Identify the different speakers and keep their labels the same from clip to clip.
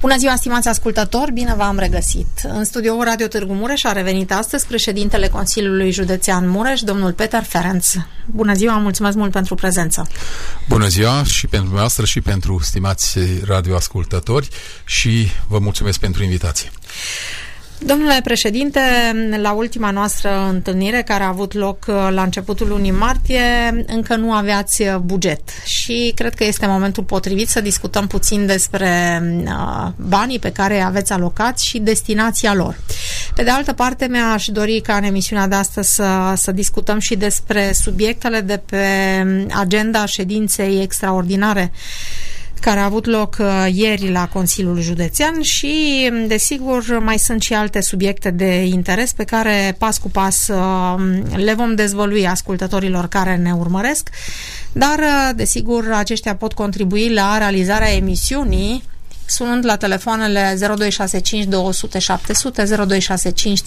Speaker 1: Bună ziua, stimați ascultători, bine v-am regăsit. În studioul Radio Târgu Mureș a revenit astăzi președintele Consiliului Județean Mureș, domnul Peter Ferenc. Bună ziua, mulțumesc mult pentru prezență.
Speaker 2: Bună ziua și pentru noastră și pentru stimați radioascultători și vă mulțumesc pentru invitație.
Speaker 1: Domnule președinte, la ultima noastră întâlnire, care a avut loc la începutul lunii martie, încă nu aveați buget și cred că este momentul potrivit să discutăm puțin despre banii pe care aveți alocați și destinația lor. Pe de altă parte, mi-aș dori ca în emisiunea de astăzi să discutăm și despre subiectele de pe agenda ședinței extraordinare care a avut loc ieri la Consiliul Județean și, desigur, mai sunt și alte subiecte de interes pe care, pas cu pas, le vom dezvălui ascultătorilor care ne urmăresc, dar, desigur, aceștia pot contribui la realizarea emisiunii sunând la telefoanele 0265 200 700, 0265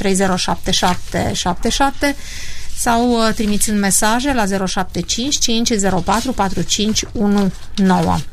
Speaker 1: 307777 sau trimițând mesaje la 075 504 4519.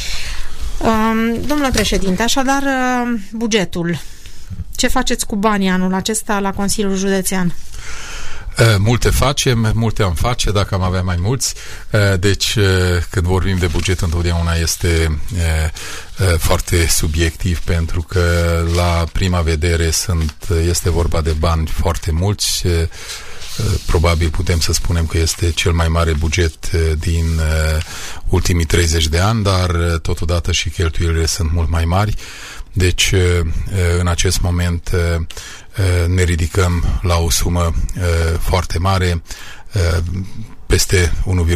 Speaker 1: Domnule președinte, așadar, bugetul. Ce faceți cu banii anul acesta la Consiliul Județean?
Speaker 2: Multe facem, multe am face dacă am avea mai mulți. Deci, când vorbim de buget, întotdeauna este foarte subiectiv, pentru că la prima vedere este vorba de bani foarte mulți. Probabil putem să spunem că este cel mai mare buget din ultimii 30 de ani, dar totodată și cheltuielile sunt mult mai mari. Deci, în acest moment ne ridicăm la o sumă foarte mare, peste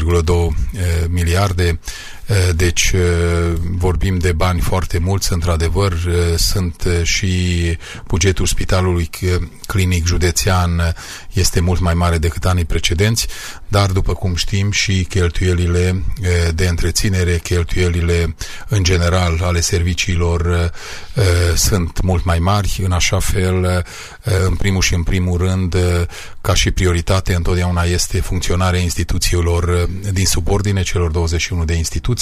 Speaker 2: 1,2 miliarde. Deci vorbim de bani foarte mulți, într-adevăr. Sunt și bugetul Spitalului Clinic Județean este mult mai mare decât anii precedenți, dar după cum știm și cheltuielile de întreținere, cheltuielile în general ale serviciilor sunt mult mai mari, în așa fel, în primul și în primul rând, ca și prioritate întotdeauna este funcționarea instituțiilor din subordine, celor 21 de instituții,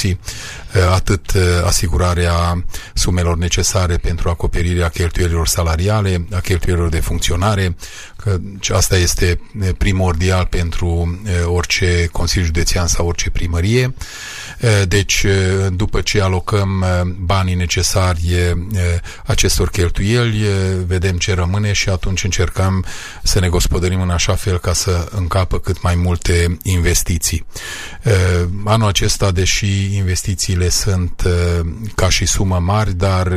Speaker 2: atât asigurarea sumelor necesare pentru acoperirea cheltuielilor salariale, a cheltuielilor de funcționare, că asta este primordial pentru orice Consiliu Județean sau orice primărie. Deci, după ce alocăm banii necesari acestor cheltuieli, vedem ce rămâne și atunci încercăm să ne gospodărim în așa fel ca să încapă cât mai multe investiții. Anul acesta, deși investițiile sunt ca și sumă mari, dar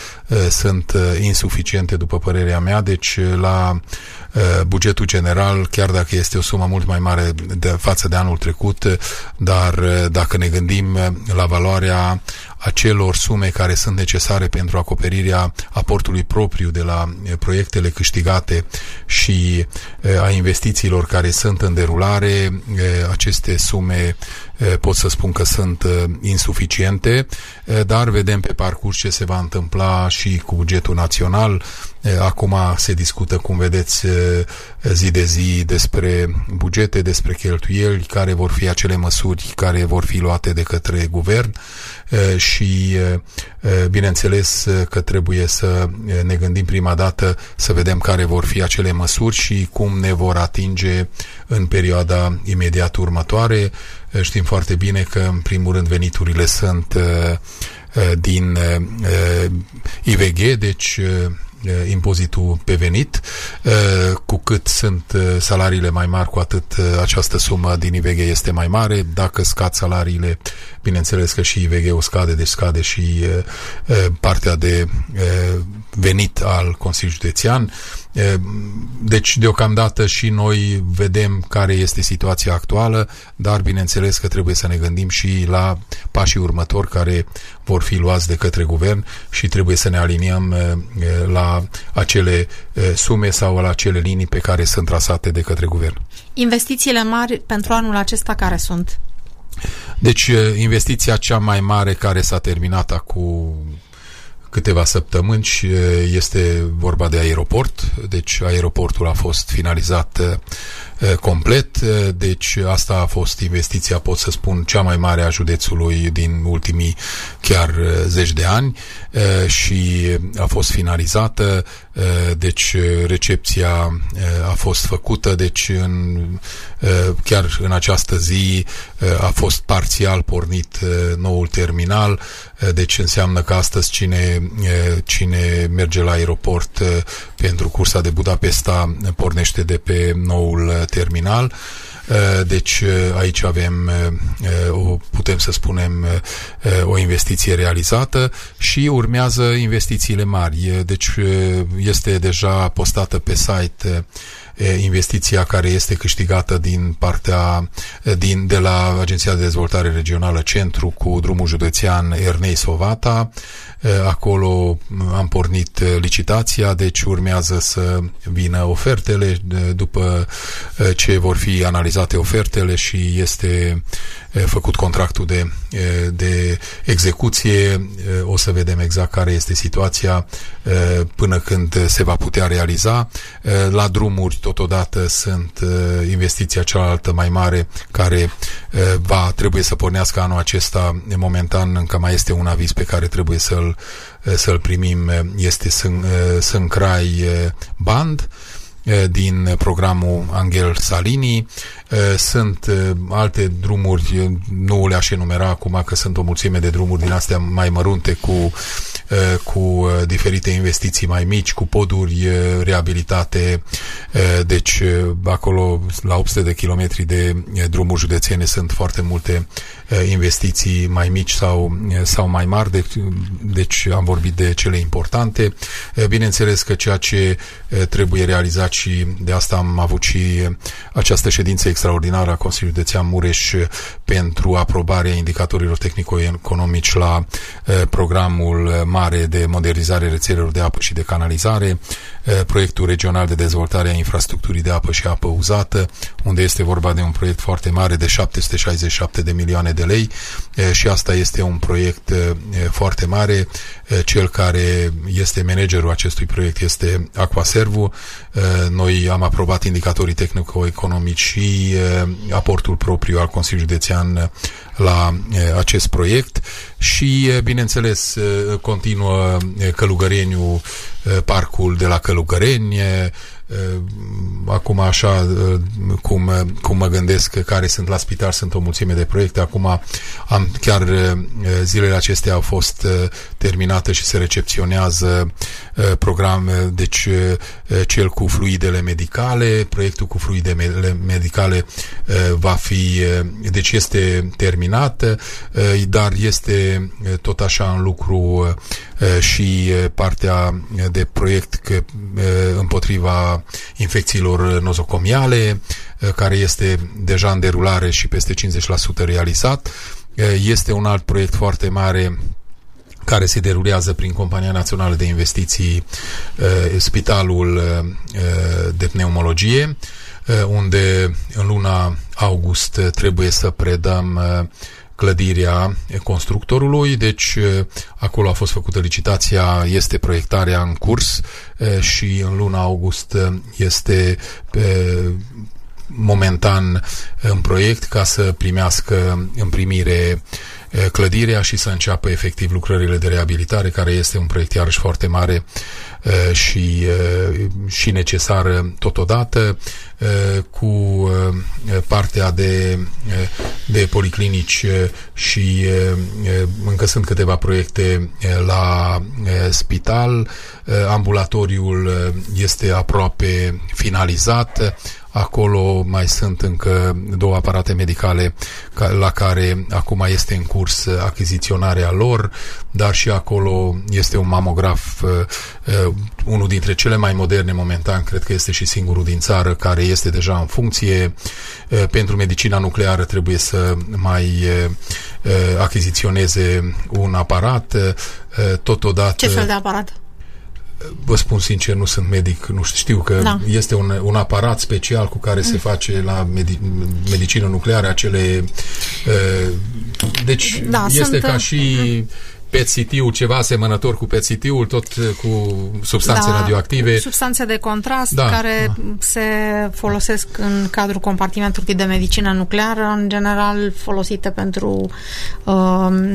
Speaker 2: sunt insuficiente după părerea mea, deci la bugetul general, chiar dacă este o sumă mult mai mare față de anul trecut, dar dacă ne gândim la valoarea acelor sume care sunt necesare pentru acoperirea aportului propriu de la proiectele câștigate și a investițiilor care sunt în derulare, aceste sume pot să spun că sunt insuficiente, dar vedem pe parcurs ce se va întâmpla și cu bugetul național. Acum se discută, cum vedeți, zi de zi despre bugete, despre cheltuieli, care vor fi acele măsuri care vor fi luate de către guvern și bineînțeles că trebuie să ne gândim prima dată să vedem care vor fi acele măsuri și cum ne vor atinge în perioada imediat următoare. Știm foarte bine că, în primul rând, veniturile sunt din IVG, deci impozitul pe venit. Cu cât sunt salariile mai mari, cu atât această sumă din IVG este mai mare. Dacă scad salariile, bineînțeles că și IVG-ul scade, deci scade și partea de venit al Consiliului Județean. Deci, deocamdată și noi vedem care este situația actuală, dar bineînțeles că trebuie să ne gândim și la pașii următori care vor fi luați de către guvern și trebuie să ne aliniem la acele sume sau la acele linii pe care sunt trasate de către guvern.
Speaker 1: Investițiile mari pentru anul acesta care sunt?
Speaker 2: Deci, investiția cea mai mare care s-a terminat acum câteva săptămâni și este vorba de aeroport. Deci aeroportul a fost finalizat complet, deci asta a fost investiția, pot să spun, cea mai mare a județului din ultimii chiar zeci de ani și a fost finalizată, deci recepția a fost făcută, deci chiar în această zi a fost parțial pornit noul terminal, deci înseamnă că astăzi cine merge la aeroport pentru cursa de Budapesta pornește de pe noul terminal. Deci aici avem, putem să spunem, o investiție realizată și urmează investițiile mari. Deci este deja postată pe site investiția care este câștigată de la Agenția de Dezvoltare Regională Centru cu drumul județean Ernei-Sovata. Acolo am pornit licitația, deci urmează să vină ofertele. După ce vor fi analizate ofertele și este făcut contractul de execuție, o să vedem exact care este situația până când se va putea realiza. La drumuri totodată sunt investiția cealaltă mai mare care trebuie să pornească anul acesta. Momentan încă mai este un aviz pe care trebuie să-l primim, este Sâncrai Band din programul Angel Salini. Sunt alte drumuri, nu le-aș enumera acum că sunt o mulțime de drumuri din astea mai mărunte cu diferite investiții mai mici, cu poduri reabilitate, deci acolo la 800 de kilometri de drumuri județene sunt foarte multe investiții mai mici sau mai mari, deci am vorbit de cele importante. Bineînțeles că ceea ce trebuie realizat și de asta am avut și această ședință extraordinară a Consiliului Județean Mureș pentru aprobarea indicatorilor tehnico-economici la programul mare de modernizare rețelelor de apă și de canalizare, proiectul regional de dezvoltare a infrastructurii de apă și apă uzată, unde este vorba de un proiect foarte mare de 767 de milioane de lei și asta este un proiect foarte mare. Cel care este managerul acestui proiect este Aquaservu. Noi am aprobat indicatorii tehnico-economici și aportul propriu al Consiliului Județean la acest proiect și, bineînțeles, continuă Călugăreniu, parcul de la Călugăreni. Acum așa cum mă gândesc care sunt la spital, sunt o mulțime de proiecte. Acum chiar zilele acestea au fost terminate și se recepționează program, deci cel cu fluidele medicale, proiectul cu fluidele medicale va fi, deci este terminat, dar este tot așa în lucru și partea de proiect împotriva infecțiilor nozocomiale, care este deja în derulare și peste 50% realizat. Este un alt proiect foarte mare care se derulează prin Compania Națională de Investiții, Spitalul de Pneumologie, unde în luna august trebuie să predăm clădirea constructorului, deci acolo a fost făcută licitația, este proiectarea în curs și în luna august este momentan în proiect ca să primească în primire clădirea și să înceapă efectiv lucrările de reabilitare, care este un proiect iarăși foarte mare și necesară totodată, cu partea de policlinici și încă sunt câteva proiecte la spital. Ambulatoriul este aproape finalizat. Acolo mai sunt încă 2 aparate medicale la care acum este în curs achiziționarea lor, dar și acolo este un mamograf, unul dintre cele mai moderne momentan, cred că este și singurul din țară, care este deja în funcție. Pentru medicina nucleară trebuie să mai achiziționeze un aparat. Totodată...
Speaker 1: Ce fel de aparat?
Speaker 2: Vă spun sincer, nu sunt medic, nu știu că este un aparat special cu care se face la medicină nucleară acele... deci este ca și PET-CT-ul, ceva asemănător cu PET-CT-ul, tot cu substanțe radioactive.
Speaker 1: Substanțe de contrast care se folosesc în cadrul compartimentului de medicină nucleară, în general folosite pentru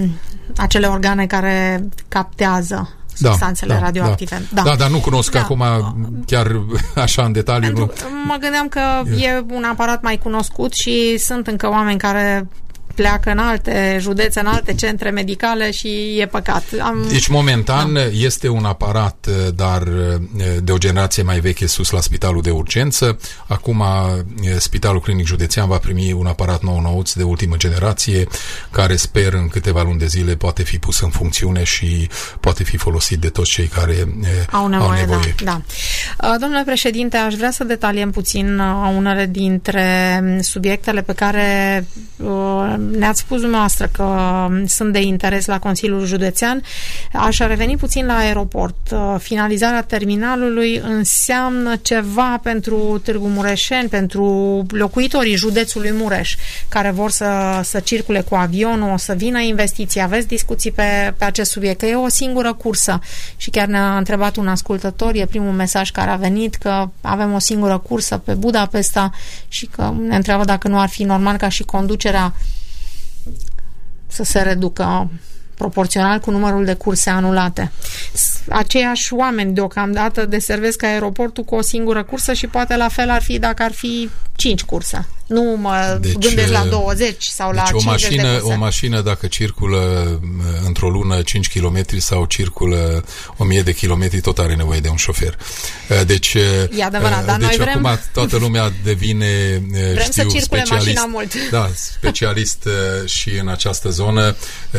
Speaker 1: acele organe care captează substanțele radioactive.
Speaker 2: Da, dar nu cunosc acum chiar așa în detaliu.
Speaker 1: Mă gândeam că e un aparat mai cunoscut și sunt încă oameni care pleacă în alte județe, în alte centre medicale și e păcat.
Speaker 2: Deci, momentan, este un aparat, dar de o generație mai veche, sus la Spitalul de Urgență. Acum, Spitalul Clinic Județean va primi un aparat nou-nouț de ultimă generație, care sper în câteva luni de zile poate fi pus în funcțiune și poate fi folosit de toți cei care au nevoie.
Speaker 1: Da. Domnule președinte, aș vrea să detaliem puțin unele dintre subiectele pe care ne-ați spus dumneavoastră că sunt de interes la Consiliul Județean. Aș reveni puțin la aeroport. Finalizarea terminalului înseamnă ceva pentru Târgu Mureșeni, pentru locuitorii județului Mureș, care vor să circule cu avionul, o să vină investiții. Aveți discuții pe acest subiect, că e o singură cursă și chiar ne-a întrebat un ascultător, e primul mesaj care a venit, că avem o singură cursă pe Budapesta și că ne întreabă dacă nu ar fi normal ca și conducerea să se reducă proporțional cu numărul de curse anulate. Aceiași oameni deocamdată deservesc aeroportul cu o singură cursă și poate la fel ar fi dacă ar fi 5 curse. Nu mă gândesc la 20 sau la 50 de curse.
Speaker 2: O mașină, dacă circulă într-o lună 5 km sau circulă 1000 de kilometri, tot are nevoie de un șofer. Deci,
Speaker 1: e adevărat, dar noi vrem...
Speaker 2: acum toată lumea devine,
Speaker 1: vrem să circule mașina mult.
Speaker 2: Da, specialist și în această zonă,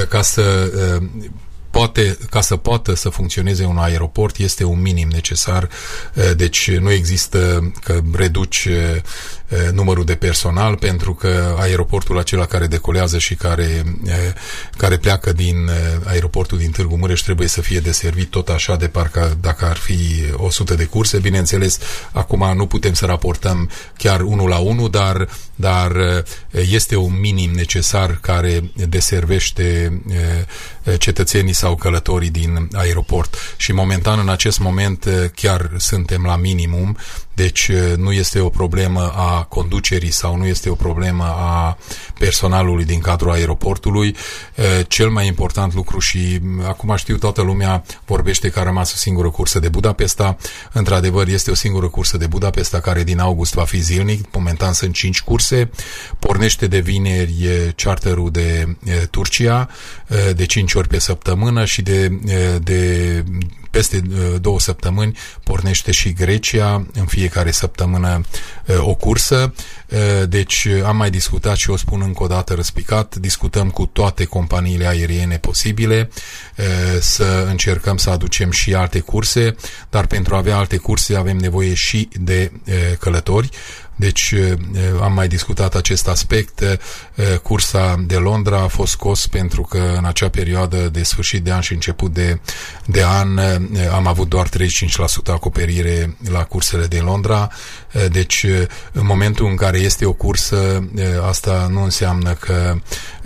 Speaker 2: ca să poată să funcționeze un aeroport, este un minim necesar, deci nu există că reduci numărul de personal, pentru că aeroportul acela care decolează și care pleacă din aeroportul din Târgu Mureș trebuie să fie deservit tot așa, de parcă dacă ar fi 100 de curse. Bineînțeles, acum nu putem să raportăm chiar 1 la 1, dar este un minim necesar care deservește cetățenii sau călătorii din aeroport. Și momentan, în acest moment, chiar suntem la minimum, deci nu este o problemă a conducerii sau nu este o problemă a personalului din cadrul aeroportului. Cel mai important lucru, și acum știu, toată lumea vorbește că a rămas o singură cursă de Budapesta. Într-adevăr, este o singură cursă de Budapesta care din august va fi zilnic. Momentan sunt 5 curse. Pornește de vineri charterul de Turcia de 5 ori pe săptămână și de peste 2 săptămâni pornește și Grecia, în fiecare săptămână o cursă. Deci am mai discutat și o spun încă o dată răspicat, discutăm cu toate companiile aeriene posibile să încercăm să aducem și alte curse, dar pentru a avea alte curse avem nevoie și de călători. Deci am mai discutat acest aspect. Cursa de Londra a fost scos pentru că în acea perioadă de sfârșit de an și început de an am avut doar 35% acoperire la cursele din Londra. Deci în momentul în care este o cursă, asta nu înseamnă că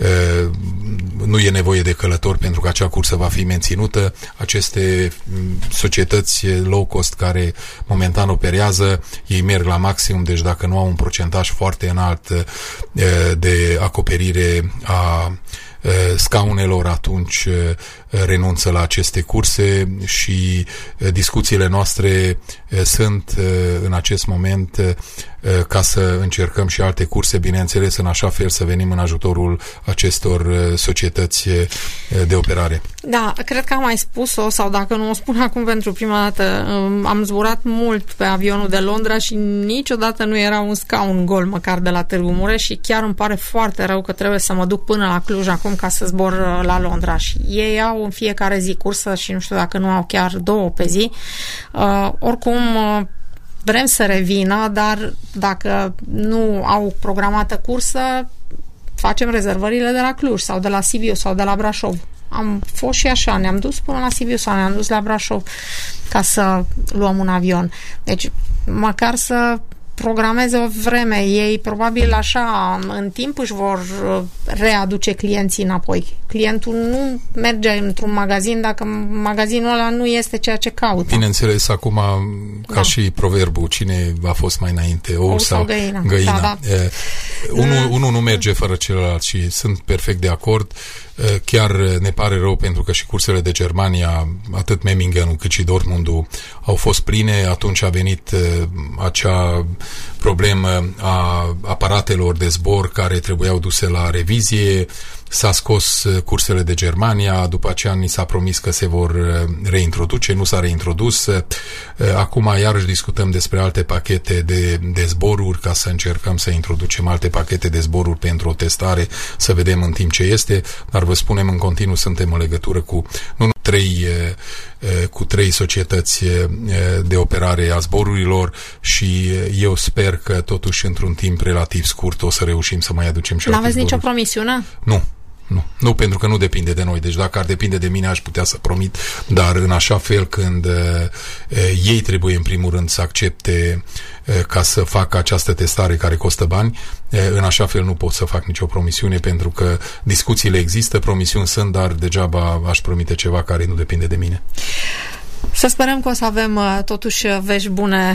Speaker 2: nu e nevoie de călători, pentru că acea cursă va fi menținută. Aceste societăți low cost care momentan operează, ei merg la maximum, deci dacă nu au un procentaj foarte înalt de acoperire a scaunelor, atunci renunță la aceste curse și discuțiile noastre sunt în acest moment ca să încercăm și alte curse, bineînțeles, în așa fel să venim în ajutorul acestor societăți de operare.
Speaker 1: Da, cred că am mai spus-o, sau dacă nu o spun acum pentru prima dată, am zburat mult pe avionul de Londra și niciodată nu era un scaun gol măcar de la Târgu Mureș și chiar îmi pare foarte rău că trebuie să mă duc până la Cluj acum ca să zbor la Londra. Și ei au în fiecare zi cursă și nu știu dacă nu au chiar 2 pe zi. Oricum vrem să revină, dar dacă nu au programată cursă, facem rezervările de la Cluj sau de la Sibiu sau de la Brașov. Am fost și așa, ne-am dus până la Sibiu sau ne-am dus la Brașov ca să luăm un avion. Deci, măcar să programeze o vreme. Ei probabil așa în timp își vor readuce clienții înapoi. Clientul nu merge într-un magazin dacă magazinul ăla nu este ceea ce caută.
Speaker 2: Bineînțeles, acum, ca și proverbul, cine a fost mai înainte, ou sau găina. Da. Unul nu merge fără celălalt și sunt perfect de acord. Chiar ne pare rău pentru că și cursele de Germania, atât Memmingen cât și Dortmundul, au fost pline. Atunci a venit acea problemă a aparatelor de zbor care trebuiau duse la revizie. S-a scos cursele de Germania, după aceea ni s-a promis că se vor reintroduce, nu s-a reintrodus. Acum iarăși discutăm despre alte pachete de zboruri, ca să încercăm să introducem alte pachete de zboruri pentru o testare, să vedem în timp ce este, dar vă spunem în continuu, suntem în legătură cu trei societăți de operare a zborurilor și eu sper că totuși într-un timp relativ scurt o să reușim să mai aducem și alte zboruri.
Speaker 1: N-aveți nicio promisiune?
Speaker 2: Nu, pentru că nu depinde de noi. Deci dacă ar depinde de mine, aș putea să promit, dar în așa fel când ei trebuie în primul rând să accepte ca să facă această testare care costă bani, în așa fel nu pot să fac nicio promisiune, pentru că discuțiile există, promisiuni sunt, dar degeaba aș promite ceva care nu depinde de mine.
Speaker 1: Să sperăm că o să avem totuși vești bune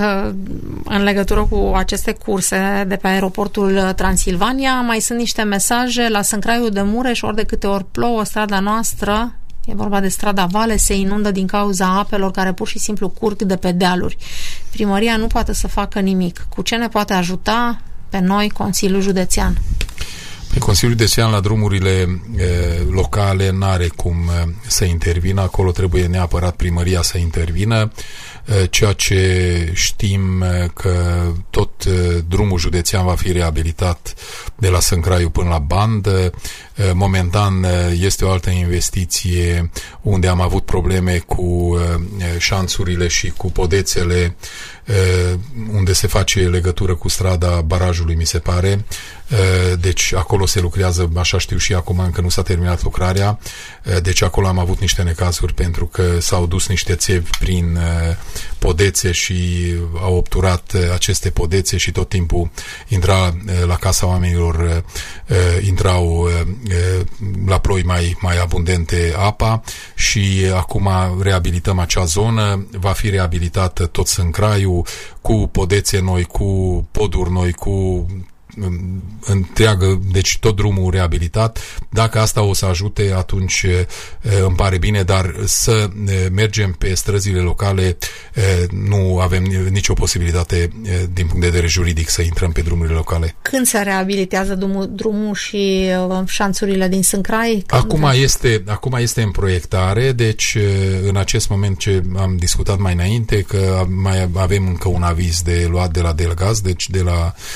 Speaker 1: în legătură cu aceste curse de pe aeroportul Transilvania. Mai sunt niște mesaje la Sâncraiul de Mureș, ori de câte ori plouă, strada noastră, e vorba de strada Vale, se inundă din cauza apelor care pur și simplu curg de pe dealuri. Primăria nu poate să facă nimic. Cu ce ne poate ajuta pe noi Consiliul Județean?
Speaker 2: Consiliul Județean la drumurile locale n-are cum să intervină, acolo trebuie neapărat primăria să intervină, ceea ce știm că tot drumul județean va fi reabilitat de la Sâncraiu până la Bandă. Momentan este o altă investiție unde am avut probleme cu șanțurile și cu podețele, unde se face legătură cu strada barajului, mi se pare. Deci acolo se lucrează, așa știu și acum, încă nu s-a terminat lucrarea. Deci acolo am avut niște necazuri pentru că s-au dus niște țevi prin podețe și au obturat aceste podețe și tot timpul intra la casa oamenilor, intrau la ploi mai abundente apa și acum reabilităm acea zonă, va fi reabilitată tot Sâncraiul cu podețe noi, cu poduri noi, cu întreagă, deci tot drumul reabilitat. Dacă asta o să ajute, atunci îmi pare bine, dar să mergem pe străzile locale nu avem nicio posibilitate din punct de vedere juridic să intrăm pe drumurile locale.
Speaker 1: Când se reabilitează drumul și șanțurile din Sâncrai?
Speaker 2: Acum este în proiectare, deci în acest moment ce am discutat mai înainte, că mai avem încă un aviz de luat de la Delgaz, deci de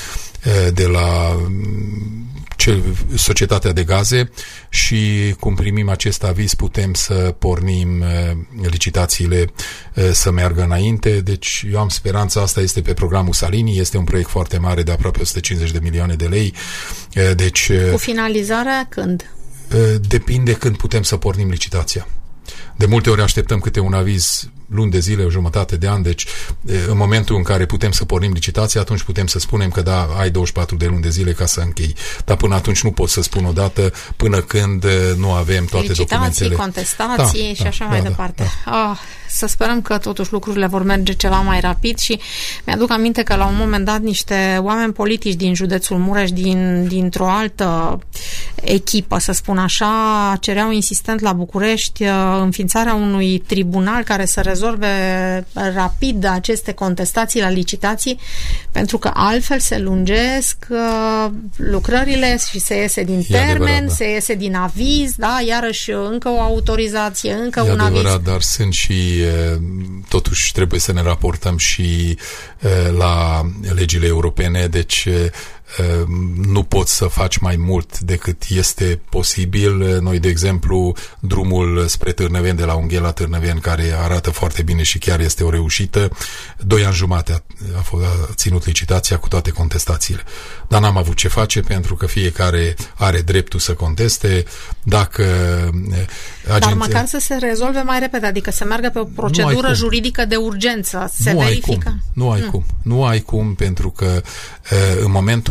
Speaker 2: la Societatea de Gaze, și cum primim acest aviz putem să pornim licitațiile să meargă înainte. Deci eu am speranța, asta este pe programul Salini, este un proiect foarte mare de aproape 150 de milioane de lei. Deci,
Speaker 1: cu finalizarea când?
Speaker 2: Depinde când putem să pornim licitația. De multe ori așteptăm câte un aviz luni de zile, o jumătate de an, deci în momentul în care putem să pornim licitația, atunci putem să spunem că da, ai 24 de luni de zile ca să închei. Dar până atunci nu pot să spun odată, până când nu avem toate documentele.
Speaker 1: Contestații și așa mai departe. Să sperăm că totuși lucrurile vor merge ceva mai rapid și mi-aduc aminte că la un moment dat niște oameni politici din județul Mureș, dintr-o altă echipă, să spun așa, cereau insistent la București înființarea unui tribunal care să rezolve rapid aceste contestații la licitații, pentru că altfel se lungesc lucrările și se iese din termen, se iese din aviz, da, iarăși încă o autorizație, încă un aviz.
Speaker 2: Dar sunt și totuși trebuie să ne raportăm și la legile europene, deci nu poți să faci mai mult decât este posibil. Noi, de exemplu, drumul spre Târnăveni, de la Ungheni la Târnăveni, care arată foarte bine și chiar este o reușită, 2 ani jumate a ținut licitația cu toate contestațiile. Dar n-am avut ce face, pentru că fiecare are dreptul să conteste. Dacă
Speaker 1: dar măcar să se rezolve mai repede, adică să meargă pe o procedură juridică de urgență. Se verifică?
Speaker 2: Nu ai cum, pentru că în momentul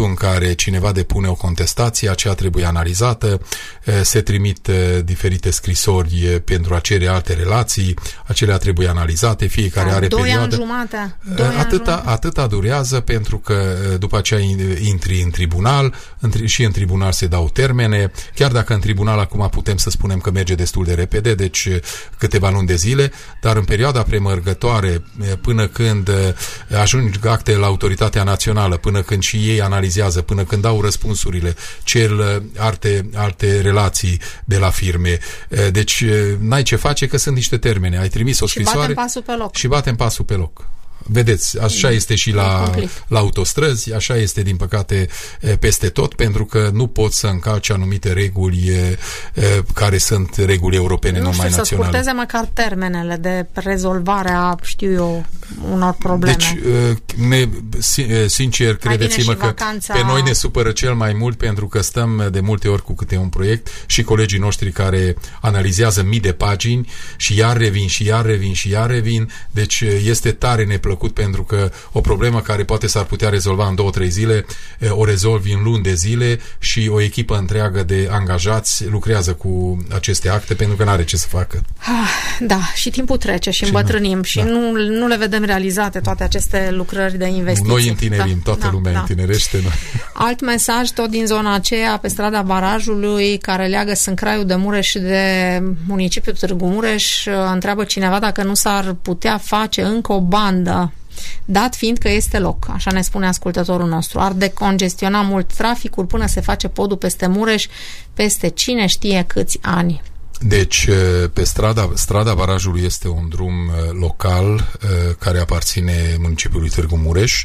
Speaker 2: în care cineva depune o contestație, aceea trebuie analizată, se trimit diferite scrisori pentru a cere alte relații, acelea trebuie analizate, fiecare are perioadă.
Speaker 1: 2 ani jumate.
Speaker 2: Atâta durează, pentru că după aceea intri în tribunal și în tribunal se dau termene, chiar dacă în tribunal acum putem să spunem că merge destul de repede, deci câteva luni de zile, dar în perioada premergătoare, până când ajung acte la autoritatea națională, până când și ei analizează, până când dau răspunsurile, cer alte relații de la firme. Deci n-ai ce face, că sunt niște termene. Ai trimis o scrisoare și batem pasul pe loc. Vedeți, așa este și la autostrăzi, așa este din păcate peste tot, pentru că nu poți să încalci anumite reguli care sunt reguli europene, nu mai naționale.
Speaker 1: Să scurteze măcar termenele de rezolvare a, unor probleme.
Speaker 2: Deci, sincer, credeți-mă că pe noi ne supără cel mai mult, pentru că stăm de multe ori cu câte un proiect și colegii noștri care analizează mii de pagini și iar revin, deci este tare neplăcut, pentru că o problemă care poate s-ar putea rezolva în 2-3 zile, o rezolvi în luni de zile și o echipă întreagă de angajați lucrează cu aceste acte, pentru că n-are ce să facă.
Speaker 1: Da, și timpul trece și îmbătrânim și nu le vedem realizate toate aceste lucrări de investiții.
Speaker 2: Noi întinerim, toată lumea întinerește.
Speaker 1: Alt mesaj tot din zona aceea, pe strada Barajului, care leagă Sâncraiul de Mureș și de municipiul Târgu Mureș, întreabă cineva dacă nu s-ar putea face încă o bandă, dat fiind că este loc, așa ne spune ascultătorul nostru. Ar decongestiona mult traficul până se face podul peste Mureș, peste cine știe câți ani.
Speaker 2: Deci, pe strada Barajului este un drum local care aparține municipiului Târgu Mureș.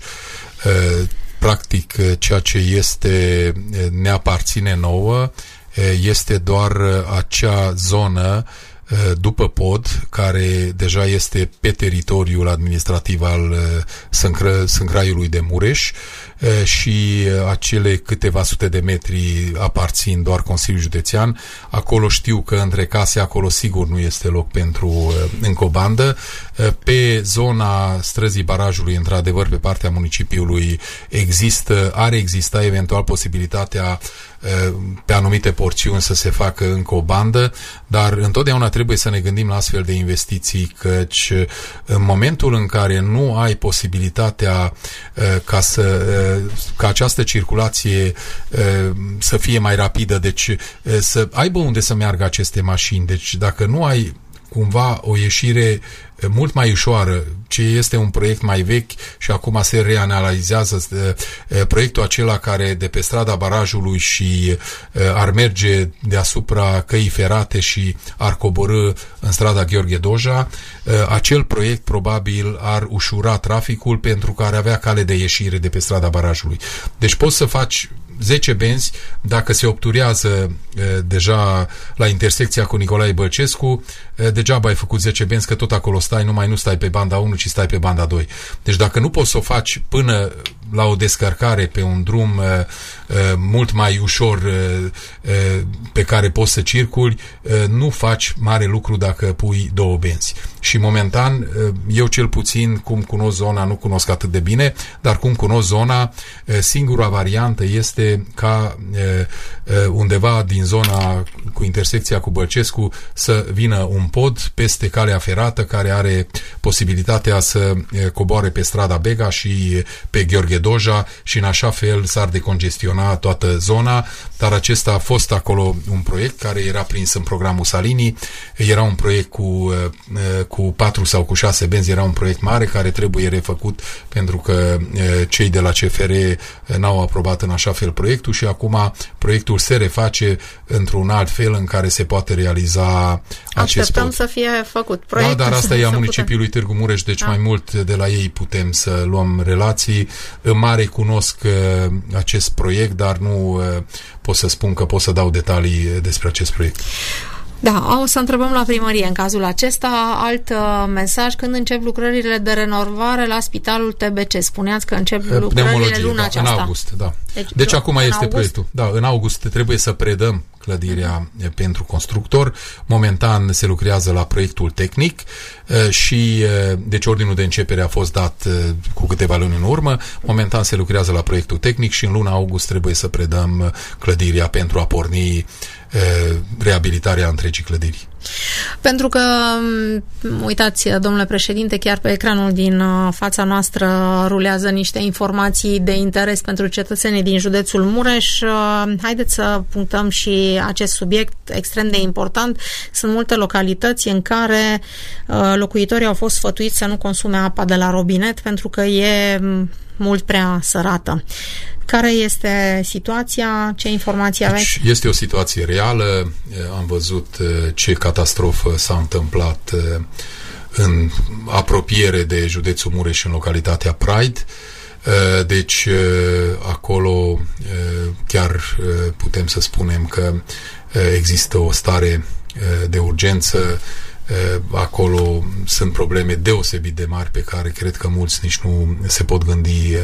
Speaker 2: Practic, ceea ce ne aparține nouă este doar acea zonă după pod, care deja este pe teritoriul administrativ al Sâncraiului de Mureș, și acele câteva sute de metri aparțin doar Consiliului Județean. Acolo știu că între case, acolo sigur nu este loc pentru încă o bandă. Pe zona străzii Barajului, într-adevăr, pe partea municipiului ar exista eventual posibilitatea pe anumite porțiuni să se facă încă o bandă, dar întotdeauna trebuie să ne gândim la astfel de investiții, căci în momentul în care nu ai posibilitatea ca această circulație să fie mai rapidă, deci să aibă unde să meargă aceste mașini, deci dacă nu ai cumva o ieșire mult mai ușoară, ce este un proiect mai vechi și acum se reanalizează proiectul acela care de pe strada Barajului și ar merge deasupra căii ferate și ar coborî în strada Gheorghe Doja, acel proiect probabil ar ușura traficul, pentru că ar avea cale de ieșire de pe strada Barajului. Deci poți să faci 10 benzi, dacă se obturează deja la intersecția cu Nicolae Bălcescu, degeaba ai făcut 10 benzi, că tot acolo stai, nu stai pe banda 1, ci stai pe banda 2. Deci dacă nu poți să o faci până la o descărcare pe un drum mult mai ușor pe care poți să circuli, nu faci mare lucru dacă pui 2 benzi. Și momentan, eu cel puțin, cum cunosc zona, nu cunosc atât de bine, dar cum cunosc zona, singura variantă este ca undeva din zona cu intersecția cu Bălcescu să vină un pod peste calea ferată care are posibilitatea să coboare pe strada Bega și pe Gheorghe Doja, și în așa fel s-ar decongestiona toată zona, dar acesta a fost acolo un proiect care era prins în programul Salini, era un proiect cu 4 sau cu 6 benzi, era un proiect mare care trebuie refăcut, pentru că cei de la CFR n-au aprobat în așa fel proiectul și acum proiectul se reface într-un alt fel în care se poate realiza acest
Speaker 1: Așteptăm să fie făcut proiectul.
Speaker 2: Da, dar asta e a municipiului Târgu Mureș, deci mai mult de la ei putem să luăm relații. În mare cunosc acest proiect, dar nu pot să spun că pot să dau detalii despre acest proiect.
Speaker 1: Da, o să întrebăm la primărie în cazul acesta. Alt mesaj, când încep lucrările de renovare la Spitalul TBC? Spuneați că încep lucrările luna aceasta.
Speaker 2: În august, da. Deci acum este proiectul. Da, în august trebuie să predăm clădirea pentru constructor. Momentan se lucrează la proiectul tehnic și deci ordinul de începere a fost dat cu câteva luni în urmă. Momentan se lucrează la proiectul tehnic și în luna august trebuie să predăm clădirea pentru a porni reabilitarea întregii clădiri.
Speaker 1: Pentru că, uitați, domnule președinte, chiar pe ecranul din fața noastră rulează niște informații de interes pentru cetățenii din județul Mureș. Haideți să punctăm și acest subiect extrem de important. Sunt multe localități în care locuitorii au fost sfătuiți să nu consume apa de la robinet pentru că e mult prea sărată. Care este situația? Ce informații aveți?
Speaker 2: Este o situație reală. Am văzut ce catastrofă s-a întâmplat în apropiere de județul Mureș, în localitatea Pride. Deci acolo chiar putem să spunem că există o stare de urgență. Acolo sunt probleme deosebit de mari pe care cred că mulți nici nu se pot gândi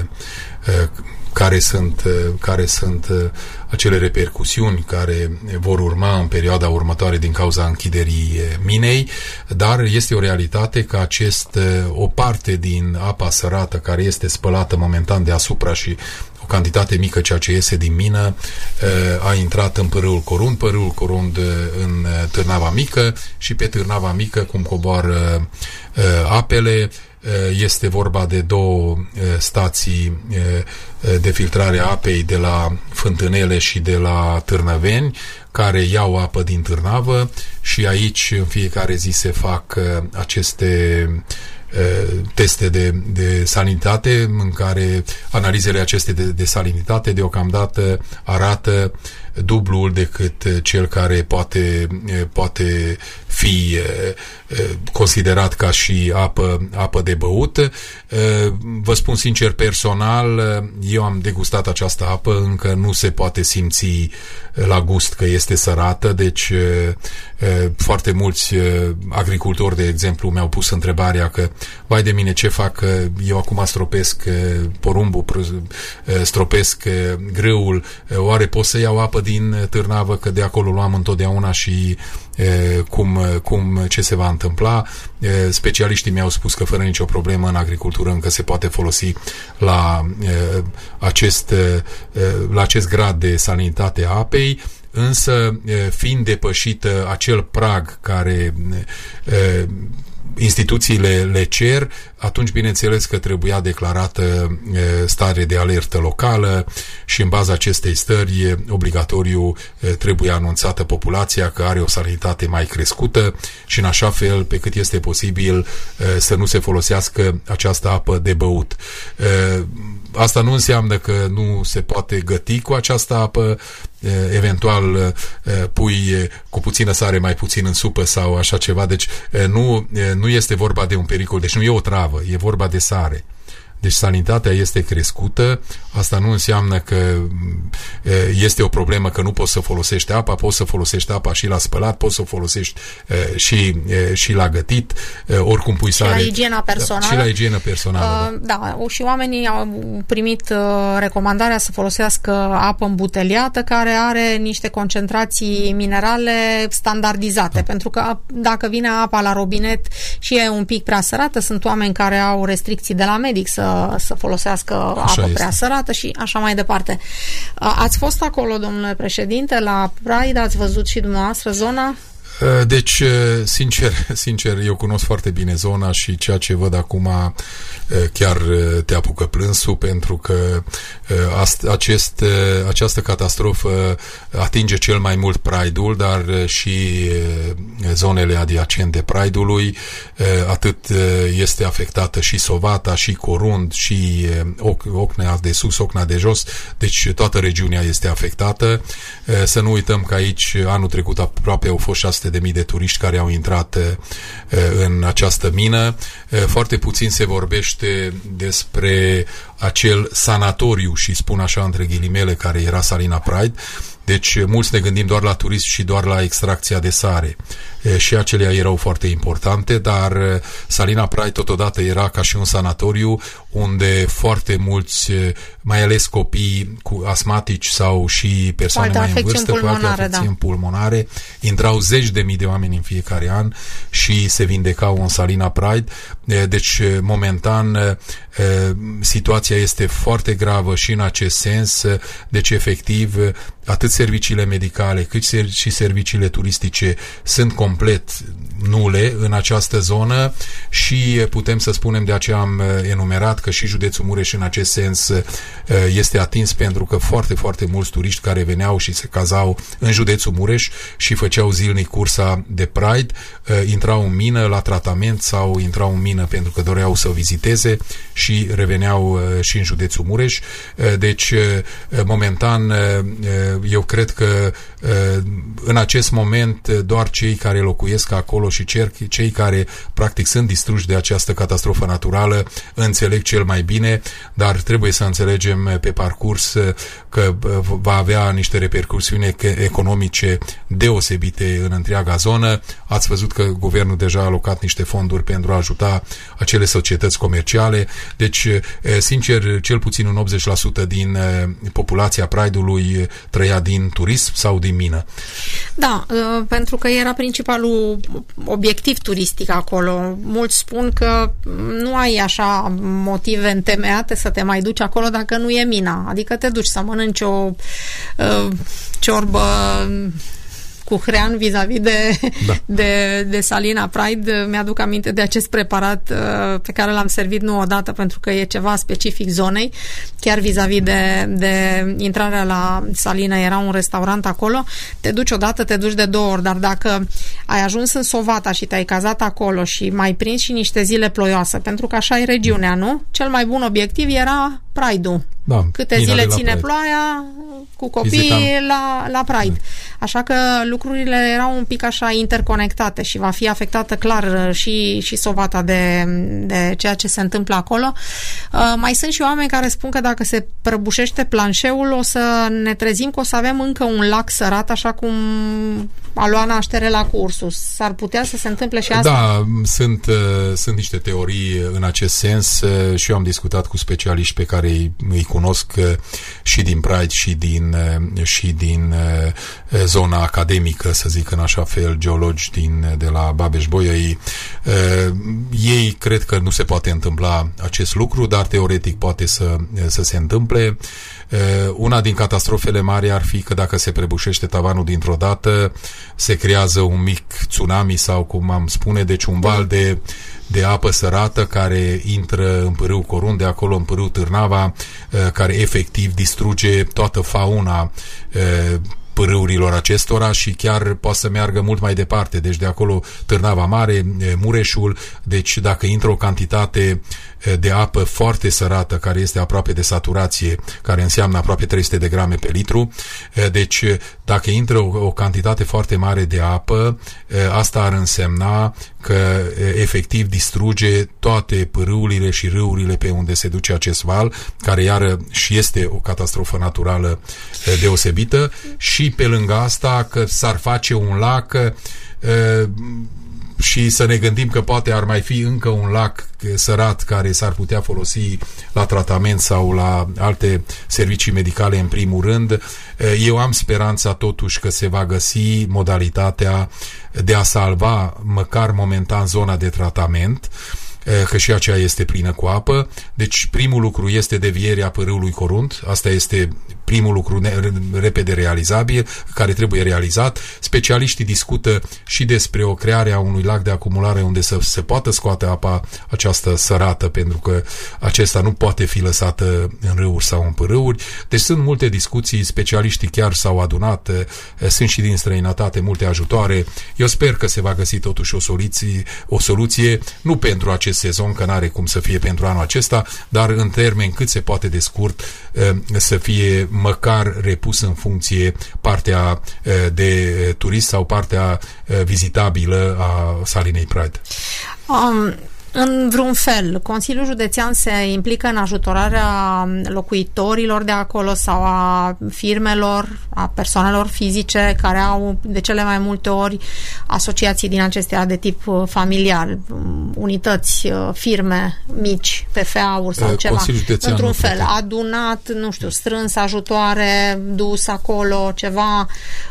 Speaker 2: care sunt acele repercusiuni care vor urma în perioada următoare din cauza închiderii minei, dar este o realitate că o parte din apa sărată care este spălată momentan deasupra și o cantitate mică ceea ce iese din mină a intrat în Pârâul Corund, Pârâul Corund în Târnava Mică și pe Târnava Mică, cum coboară apele, este vorba de două stații de filtrare a apei de la Fântânele și de la Târnăveni, care iau apă din Târnavă și aici în fiecare zi se fac aceste teste de salinitate, în care analizele acestea de salinitate deocamdată arată dublul decât cel care poate fi considerat ca și apă de băut. Vă spun sincer, personal, eu am degustat această apă, încă nu se poate simți la gust că este sărată, deci foarte mulți agricultori, de exemplu, mi-au pus întrebarea că, vai de mine, ce fac, eu acum stropesc porumbul, stropesc grâul, oare pot să iau apă din Târnavă, că de acolo luam întotdeauna și ce se va întâmpla. Specialiștii mi-au spus că fără nicio problemă în agricultură încă se poate folosi la acest grad de salinitate a apei, însă fiind depășită acel prag care instituțiile le cer, atunci bineînțeles că trebuia declarată stare de alertă locală și în baza acestei stări obligatoriu trebuie anunțată populația că are o salinitate mai crescută și în așa fel pe cât este posibil să nu se folosească această apă de băut. Asta nu înseamnă că nu se poate găti cu această apă, eventual pui cu puțină sare mai puțin în supă sau așa ceva, deci nu este vorba de un pericol, deci nu e o travă, e vorba de sare. Deci salinitatea este crescută, asta nu înseamnă că este o problemă că nu poți să folosești apa, poți să folosești apa și la spălat, poți să o folosești și la gătit, oricum pui sare.
Speaker 1: Și la igiena personală.
Speaker 2: Și la igienă personală,
Speaker 1: da, și oamenii au primit recomandarea să folosească apă îmbuteliată care are niște concentrații minerale standardizate, pentru că dacă vine apa la robinet și e un pic prea sărată, sunt oameni care au restricții de la medic să folosească apă prea sărată și așa mai departe. Ați fost acolo, domnule președinte, la Pride, ați văzut și dumneavoastră zona?
Speaker 2: Deci, sincer, eu cunosc foarte bine zona și ceea ce văd acum chiar te apucă plânsul, pentru că această catastrofă atinge cel mai mult Pride-ul, dar și zonele adiacente Pride-ului. Atât este afectată și Sovata, și Corund, și Ocna de sus, Ocna de jos, deci toată regiunea este afectată. Să nu uităm că aici anul trecut aproape au fost 600.000 de turiști care au intrat în această mină. Foarte puțin se vorbește despre acel sanatoriu, și spun așa între ghilimele, care era Salina Pride. Deci mulți ne gândim doar la turism și doar la extracția de sare. Și acelea erau foarte importante, dar Salina Pride totodată era ca și un sanatoriu unde foarte mulți, mai ales copii cu asmatici sau și persoane mai în vârstă cu alte afecțiuni pulmonare, intrau zeci de mii de oameni în fiecare an și se vindecau în Salina Pride. Deci, momentan, situația este foarte gravă și în acest sens, deci efectiv atât serviciile medicale cât și serviciile turistice sunt complet nule în această zonă și putem să spunem, de aceea am enumerat că și județul Mureș în acest sens este atins, pentru că foarte, foarte mulți turiști care veneau și se cazau în județul Mureș și făceau zilnic cursa de Pride, intrau în mină la tratament sau intrau în mină pentru că doreau să o viziteze și reveneau și în județul Mureș. Deci, momentan, eu cred că în acest moment doar cei care locuiesc acolo și cei care practic sunt distruși de această catastrofă naturală înțeleg cel mai bine, dar trebuie să înțelegem pe parcurs că va avea niște repercusiuni economice deosebite în întreaga zonă. Ați văzut că guvernul deja a alocat niște fonduri pentru a ajuta acele societăți comerciale. Deci, sincer, cel puțin un 80% din populația Pride-ului trăia din turism sau din mină.
Speaker 1: Da, pentru că era principalul obiectiv turistic acolo. Mulți spun că nu ai așa motive întemeiate să te mai duci acolo dacă nu e mina. Adică te duci să mănânci o ciorbă cu hrean vis-a-vis de Salina Pride. Mi-aduc aminte de acest preparat pe care l-am servit nu odată, pentru că e ceva specific zonei. Chiar vis-a-vis de intrarea la Salina era un restaurant acolo. Te duci odată, te duci de două ori, dar dacă ai ajuns în Sovata și te-ai cazat acolo și mai prins și niște zile ploioase, pentru că așa e regiunea, nu? Cel mai bun obiectiv era Pride-ul.
Speaker 2: Da,
Speaker 1: câte zile ține ploaia cu copiii la Pride. Așa că lucrurile erau un pic așa interconectate și va fi afectată clar și Sovata de ceea ce se întâmplă acolo. Mai sunt și oameni care spun că dacă se prăbușește planșeul, o să ne trezim că o să avem încă un lac sărat, așa cum a luat naștere la Ursus. S-ar putea să se întâmple și asta?
Speaker 2: Da, sunt niște teorii în acest sens și eu am discutat cu specialiști pe care îi cunosc și din Pride și din zona academică, să zic în așa fel, geologi de la Babeș-Bolyai. Ei cred că nu se poate întâmpla acest lucru, dar teoretic poate să se întâmple. Una din catastrofele mari ar fi că dacă se prăbușește tavanul dintr-o dată, se creează un mic tsunami sau, cum am spune, deci un val de apă sărată care intră în pârâul Corund, de acolo în pârâul Târnava, care efectiv distruge toată fauna pârâurilor acestora și chiar poate să meargă mult mai departe. Deci de acolo Târnava Mare, Mureșul, deci dacă intră o cantitate de apă foarte sărată, care este aproape de saturație, care înseamnă aproape 300 de grame pe litru, deci dacă intră o cantitate foarte mare de apă, asta ar însemna că efectiv distruge toate pârâurile și râurile pe unde se duce acest val, care iară și este o catastrofă naturală deosebită, și pe lângă asta că s-ar face un lac și să ne gândim că poate ar mai fi încă un lac sărat care s-ar putea folosi la tratament sau la alte servicii medicale în primul rând. Eu am speranța totuși că se va găsi modalitatea de a salva măcar momentan zona de tratament, că și aceea este plină cu apă. Deci primul lucru este devierea pârâului Corund. Asta este primul lucru repede realizabil, care trebuie realizat. Specialiștii discută și despre o creare a unui lac de acumulare unde să se poată scoate apa aceasta sărată, pentru că acesta nu poate fi lăsată în râuri sau în pârâuri. Deci sunt multe discuții, specialiștii chiar s-au adunat, sunt și din străinătate multe ajutoare. Eu sper că se va găsi totuși o soluție, nu pentru acest sezon, că n-are cum să fie pentru anul acesta, dar în termen cât se poate de scurt să fie măcar repus în funcție partea de turism sau partea vizitabilă a Salinei Pride.
Speaker 1: În vreun fel, Consiliul Județean se implică în ajutorarea locuitorilor de acolo sau a firmelor, a persoanelor fizice care au de cele mai multe ori asociații din acestea de tip familial, unități, firme mici, PFA-uri sau ceva. Într-un fel, adunat, nu știu, strâns ajutoare, dus acolo, ceva,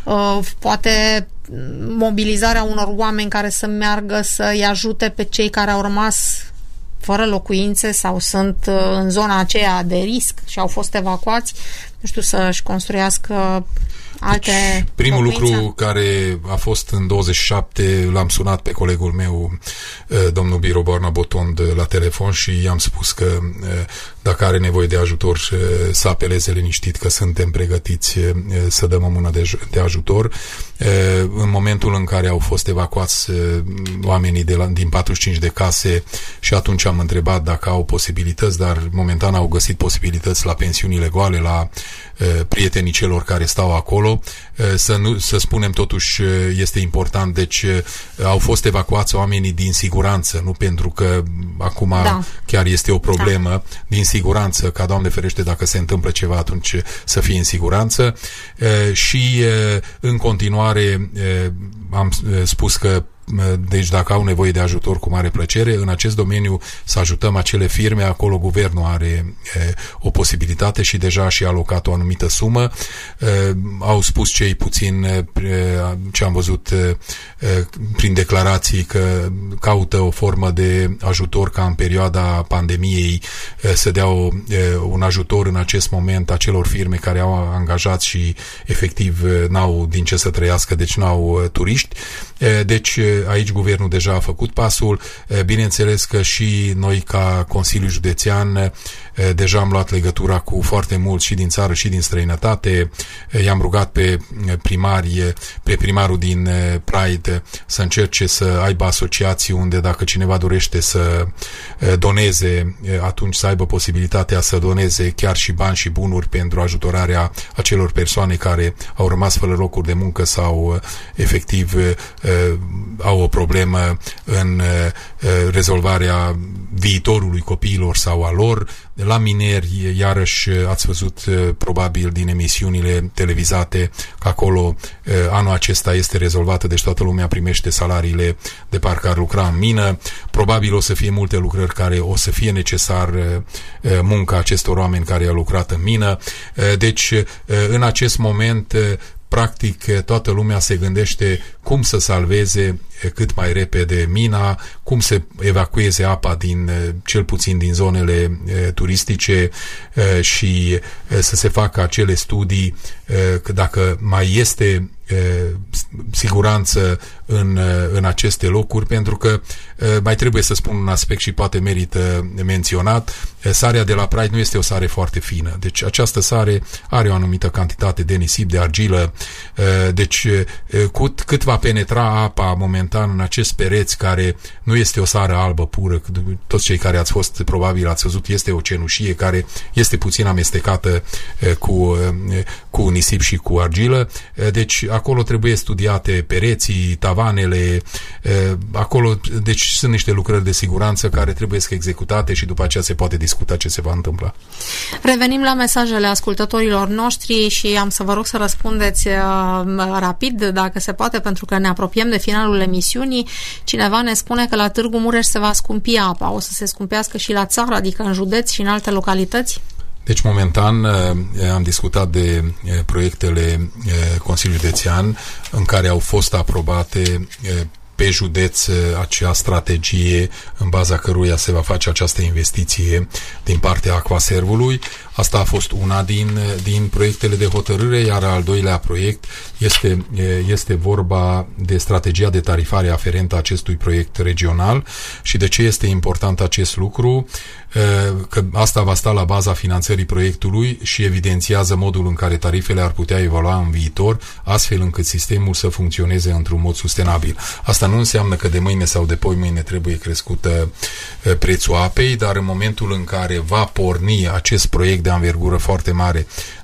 Speaker 1: poate mobilizarea unor oameni care să meargă să-i ajute pe cei care au rămas fără locuințe sau sunt în zona aceea de risc și au fost evacuați, nu știu, să-și construiască alte
Speaker 2: primul
Speaker 1: locuințe.
Speaker 2: Lucru care a fost în 27, l-am sunat pe colegul meu, domnul Biro Borna Botond, la telefon și i-am spus că dacă are nevoie de ajutor să apeleze liniștit, că suntem pregătiți să dăm o mână de ajutor. În momentul în care au fost evacuați oamenii din 45 de case și atunci am întrebat dacă au posibilități, dar momentan au găsit posibilități la pensiunile goale, la prietenii celor care stau acolo. Să spunem totuși, este important, deci au fost evacuați oamenii din siguranță, nu pentru că acum chiar este o problemă, din siguranță, ca Doamne ferește dacă se întâmplă ceva atunci să fie în siguranță și în continuare am spus că deci dacă au nevoie de ajutor, cu mare plăcere, în acest domeniu să ajutăm acele firme, acolo guvernul are o posibilitate și deja și-a alocat o anumită sumă. Au spus cei puțin ce am văzut prin declarații că caută o formă de ajutor ca în perioada pandemiei să dea un ajutor în acest moment acelor firme care au angajați și efectiv n-au din ce să trăiască, deci n-au turiști. Deci aici guvernul deja a făcut pasul. Bineînțeles că și noi ca Consiliul Județean deja am luat legătura cu foarte mulți și din țară și din străinătate. I-am rugat pe primarul din Pride să încerce să aibă asociații unde dacă cineva dorește să doneze, atunci să aibă posibilitatea să doneze chiar și bani și bunuri pentru ajutorarea acelor persoane care au rămas fără locuri de muncă sau efectiv au o problemă în rezolvarea viitorului copiilor sau a lor. La mineri, iarăși ați văzut probabil din emisiunile televizate că acolo anul acesta este rezolvată, deci toată lumea primește salariile de parcă ar lucra în mină. Probabil o să fie multe lucrări care o să fie necesar munca acestor oameni care au lucrat în mină. Deci, în acest moment, practic, toată lumea se gândește cum să salveze cât mai repede mina, cum să evacueze apa cel puțin din zonele turistice și să se facă acele studii că dacă mai este siguranță în aceste locuri, pentru că mai trebuie să spun un aspect și poate merită menționat. Sarea de la Pride nu este o sare foarte fină, deci această sare are o anumită cantitate de nisip, de argilă, deci cât va penetra apa momentan în acest pereți care nu este o sară albă pură, toți cei care ați fost probabil ați văzut, este o cenușie care este puțin amestecată cu nisip și cu argilă, deci acolo trebuie studiate pereții, tavanele, acolo, deci sunt niște lucrări de siguranță care trebuie să executate și după aceea se poate discuta ce se va întâmpla.
Speaker 1: Revenim la mesajele ascultătorilor noștri și am să vă rog să răspundeți rapid, dacă se poate, pentru că ne apropiem de finalul emisiunii. Cineva ne spune că la Târgu Mureș se va scumpi apa. O să se scumpească și la țară, adică în județ și în alte localități?
Speaker 2: Deci, momentan, am discutat de proiectele Consiliului Județean în care au fost aprobate pe județ acea strategie în baza căruia se va face această investiție din partea Aquaservului. Asta a fost una din proiectele de hotărâre, iar al doilea proiect este vorba de strategia de tarifare aferentă acestui proiect regional. Și de ce este important acest lucru? Că asta va sta la baza finanțării proiectului și evidențiază modul în care tarifele ar putea evolua în viitor, astfel încât sistemul să funcționeze într-un mod sustenabil. Asta nu înseamnă că de mâine sau de poimâine trebuie crescută prețul apei, dar în momentul în care va porni acest proiect de anvergură foarte mare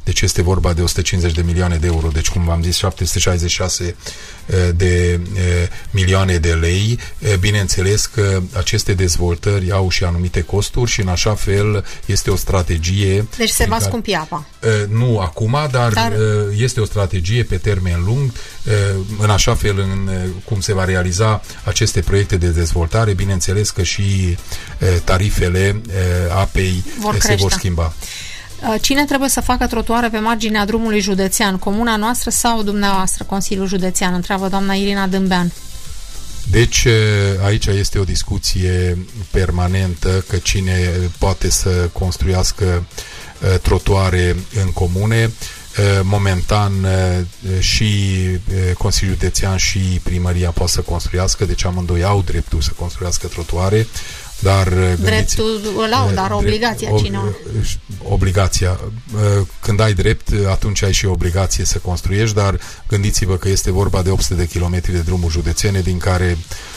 Speaker 2: deci este vorba de 150 de milioane de euro, deci cum v-am zis 766 de milioane de lei. Bineînțeles că aceste dezvoltări au și anumite costuri și în așa fel este o strategie.
Speaker 1: Deci se va scumpi apa.
Speaker 2: Nu acum, dar este o strategie pe termen lung, în așa fel cum se va realiza aceste proiecte de dezvoltare. Bineînțeles că și tarifele apei se vor schimba.
Speaker 1: Cine trebuie să facă trotuare pe marginea drumului județean? Comuna noastră sau dumneavoastră, Consiliul Județean? Întreabă doamna Irina Dâmbean.
Speaker 2: Deci aici este o discuție permanentă că cine poate să construiască trotuare în comune. Momentan și Consiliul Județean și Primăria poate să construiască, deci amândoi au dreptul să construiască trotuare, dar
Speaker 1: dreptul îl au, dar obligația cine?
Speaker 2: Obligația. Când ai drept, atunci ai și obligație să construiești, dar gândiți-vă că este vorba de 800 de kilometri de drumuri județene, din care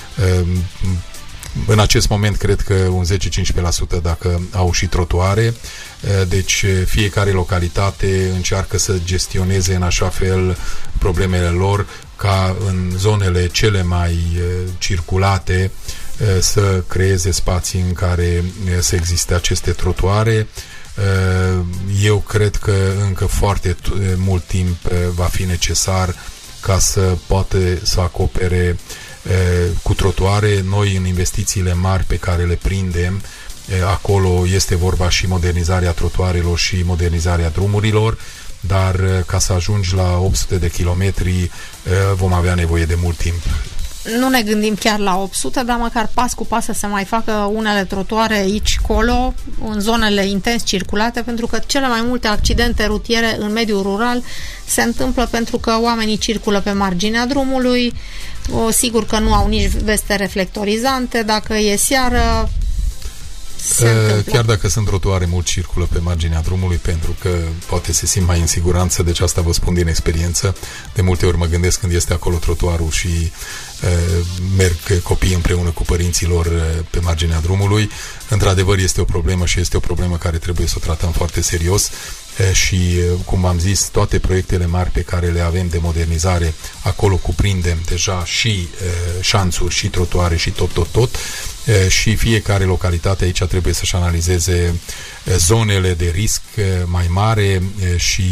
Speaker 2: în acest moment cred că un 10-15% dacă au și trotuare. Deci fiecare localitate încearcă să gestioneze în așa fel problemele lor ca în zonele cele mai circulate să creeze spații în care să existe aceste trotuare. Eu cred că încă foarte mult timp va fi necesar ca să poate să acopere cu trotuare. Noi, în investițiile mari pe care le prindem, acolo este vorba și modernizarea trotuarelor și modernizarea drumurilor, dar ca să ajungi la 800 de kilometri vom avea nevoie de mult timp.
Speaker 1: Nu ne gândim chiar la 800, dar măcar pas cu pas să se mai facă unele trotuare aici, colo, în zonele intens circulate, pentru că cele mai multe accidente rutiere în mediul rural se întâmplă pentru că oamenii circulă pe marginea drumului, sigur că nu au nici veste reflectorizante, dacă e seară,
Speaker 2: chiar dacă sunt trotuare, mult circulă pe marginea drumului pentru că poate se simt mai în siguranță, deci asta vă spun din experiență. De multe ori mă gândesc când este acolo trotuarul și merg copiii împreună cu părinților pe marginea drumului. Într-adevăr este o problemă și este o problemă care trebuie să o tratăm foarte serios și, cum am zis, toate proiectele mari pe care le avem de modernizare, acolo cuprindem deja și șanțuri, și trotuare, și tot. Și fiecare localitate aici trebuie să-și analizeze zonele de risc mai mare și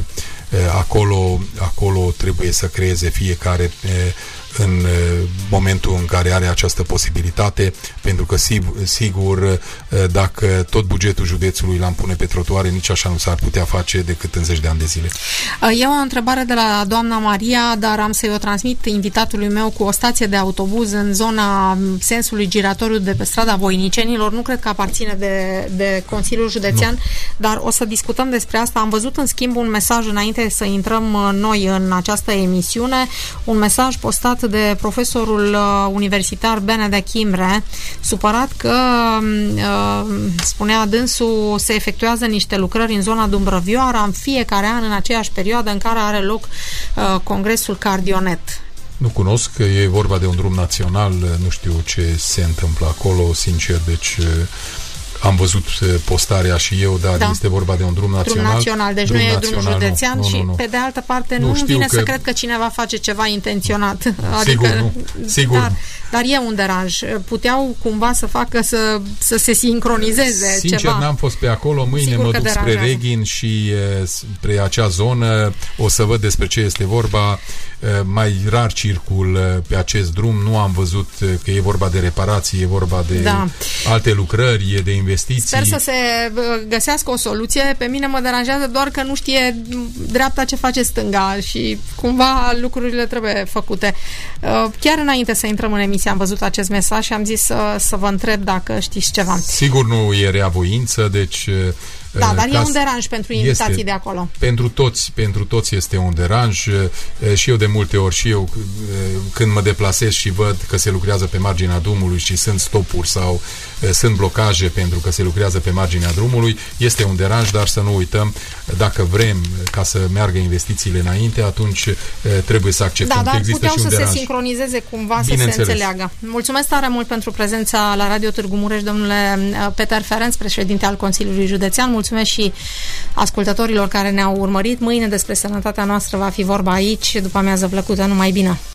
Speaker 2: acolo trebuie să creeze fiecare în momentul în care are această posibilitate, pentru că sigur dacă tot bugetul județului l-am pune pe trotuare, nici așa nu s-ar putea face decât în 10 de ani de zile.
Speaker 1: Eu o întrebare de la doamna Maria, dar am să-i o transmit invitatului meu cu o stație de autobuz în zona sensului giratoriu de pe strada Voinicenilor. Nu cred că aparține de Consiliul Județean, dar o să discutăm despre asta. Am văzut în schimb un mesaj înainte să intrăm noi în această emisiune, un mesaj postat de profesorul universitar Benedek Imre, supărat că spunea dânsul, se efectuează niște lucrări în zona Dumbrăvioara în fiecare an în aceeași perioadă în care are loc congresul Cardionet.
Speaker 2: Nu cunosc, e vorba de un drum național, nu știu ce se întâmplă acolo, sincer, deci am văzut postarea și eu, dar este vorba de un drum național.
Speaker 1: Drum național, deci nu e drum județean și pe de altă parte nu vine să cred că cineva face ceva intenționat.
Speaker 2: Sigur, nu. Sigur.
Speaker 1: Dar e un deranj. Puteau cumva să facă să se sincronizeze
Speaker 2: Sincer,
Speaker 1: ceva.
Speaker 2: n-am fost pe acolo. Mâine sigur mă duc spre Reghin și spre acea zonă. O să văd despre ce este vorba. Mai rar circul pe acest drum. Nu am văzut că e vorba de reparații, e vorba de alte lucrări, de investiții.
Speaker 1: Sper să se găsească o soluție. Pe mine mă deranjează doar că nu știe dreapta ce face stânga și cumva lucrurile trebuie făcute. Chiar înainte să intrăm în emisie am văzut acest mesaj și am zis să vă întreb dacă știți ceva.
Speaker 2: Sigur nu e reavoință, deci
Speaker 1: da, dar e un deranj pentru invitații de acolo.
Speaker 2: Pentru toți este un deranj și eu de multe ori, și eu când mă deplasez și văd că se lucrează pe marginea drumului și sunt stopuri sau sunt blocaje pentru că se lucrează pe marginea drumului, este un deranj, dar să nu uităm, dacă vrem ca să meargă investițiile înainte, atunci trebuie să acceptăm că există și un deranj. Da, dar puteau să se
Speaker 1: sincronizeze cumva, să se înțeleagă. Mulțumesc tare mult pentru prezența la Radio Târgu Mureș, domnule Peter Ferenț, președinte al Consiliului Județean. Mulțumesc și ascultătorilor care ne-au urmărit. Mâine despre sănătatea noastră va fi vorba aici. După amiază plăcută, numai bine!